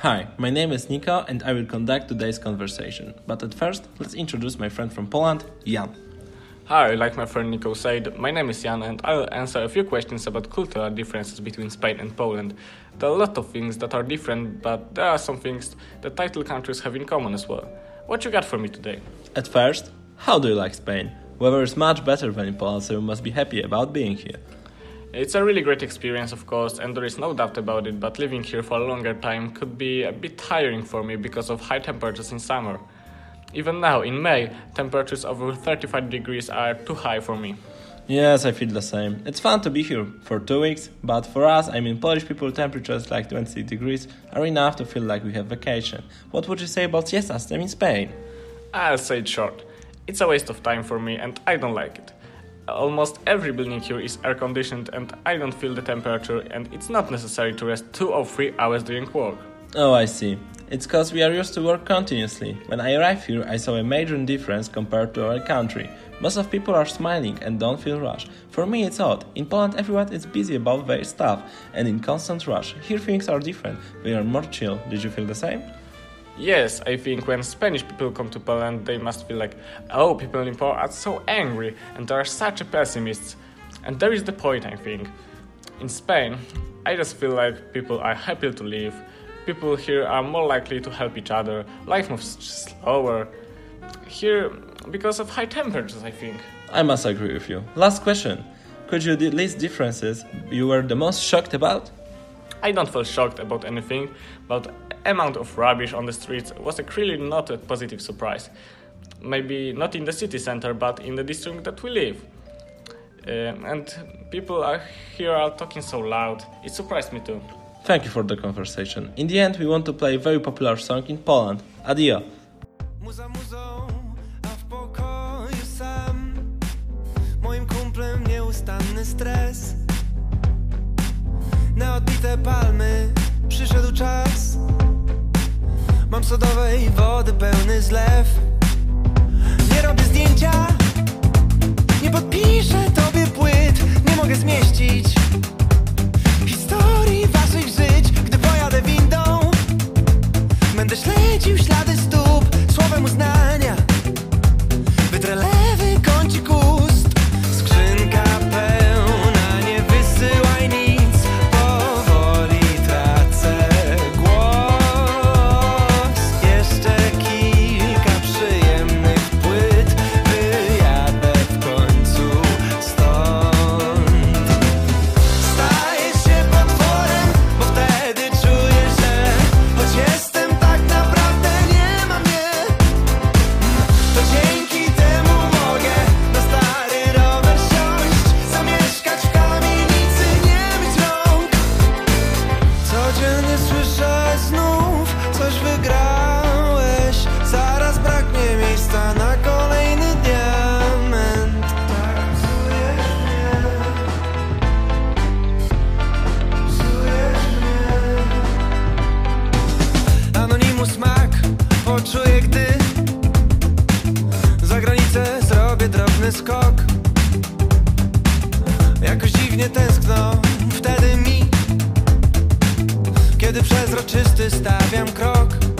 Hi, my name is Nico and I will conduct today's conversation. But at first, let's introduce my friend from Poland, Jan. Hi, like my friend Nico said, my name is Jan and I'll answer a few questions about cultural differences between Spain and Poland. There are a lot of things that are different, but there are some things that title countries have in common as well. What you got for me today? At first, how do you like Spain? Weather is much better than in Poland, so you must be happy about being here. It's a really great experience, of course, and there is no doubt about it, but living here for a longer time could be a bit tiring for me because of high temperatures in summer. Even now, in May, temperatures over 35 degrees are too high for me. Yes, I feel the same. It's fun to be here for 2 weeks, but for us, Polish people, temperatures like 20 degrees are enough to feel like we have vacation. What would you say about siestas in Spain? I'll say it short. It's a waste of time for me and I don't like it. Almost every building here is air-conditioned and I don't feel the temperature, and it's not necessary to rest 2 or 3 hours during work. Oh, I see. It's cause we are used to work continuously. When I arrived here, I saw a major difference compared to our country. Most of people are smiling and don't feel rushed. For me, it's odd. In Poland, everyone is busy about their stuff and in constant rush. Here, things are different. They are more chill. Did you feel the same? Yes, I think when Spanish people come to Poland, they must feel like, oh, people in Poland are so angry and they are such pessimists. And there is the point, I think. In Spain, I just feel like people are happy to live. People here are more likely to help each other. Life moves slower. Here, because of high temperatures, I think. I must agree with you. Last question. Could you list differences you were the most shocked about? I don't feel shocked about anything, but the amount of rubbish on the streets was really not a positive surprise. Maybe not in the city center, but in the district that we live. And people here are talking so loud. It surprised me too. Thank you for the conversation. In the end, we want to play a very popular song in Poland. Adio. Muza muzą, a w pokoju sam. Moim kumplem nieustanny stres. Na odbite palmy przyszedł czas. Mam sodowej wody pełny zlew. Nie robię zdjęcia, nie podpiszę tobie płyt. Nie mogę zmieścić historii waszych żyć. Gdy pojadę windą, będę śledził ślady stóp. Słowem uznania wytrę lewy kącik ust. Skrzynka pełna, nie wysyłaj nic. Powoli tracę głos. Jeszcze kilka przyjemnych płyt. Wyjadę w końcu stąd. Stajesz się potworem, bo wtedy czuję, że choć jestem tak naprawdę nie ma mnie, to dzięki temu mogę na stary rower siąść, zamieszkać w kamienicy, nie myć rąk. Codziennie słyszę znów, coś wygrałeś. Zaraz braknie miejsca na kolejny diament. Tak psujesz mnie, psujesz mnie. Anonimus smak poczuję, gdy za granicę zrobię drobny skok. Jakoś dziwnie tęskno wtedy mi, kiedy przezroczysty stawiam krok.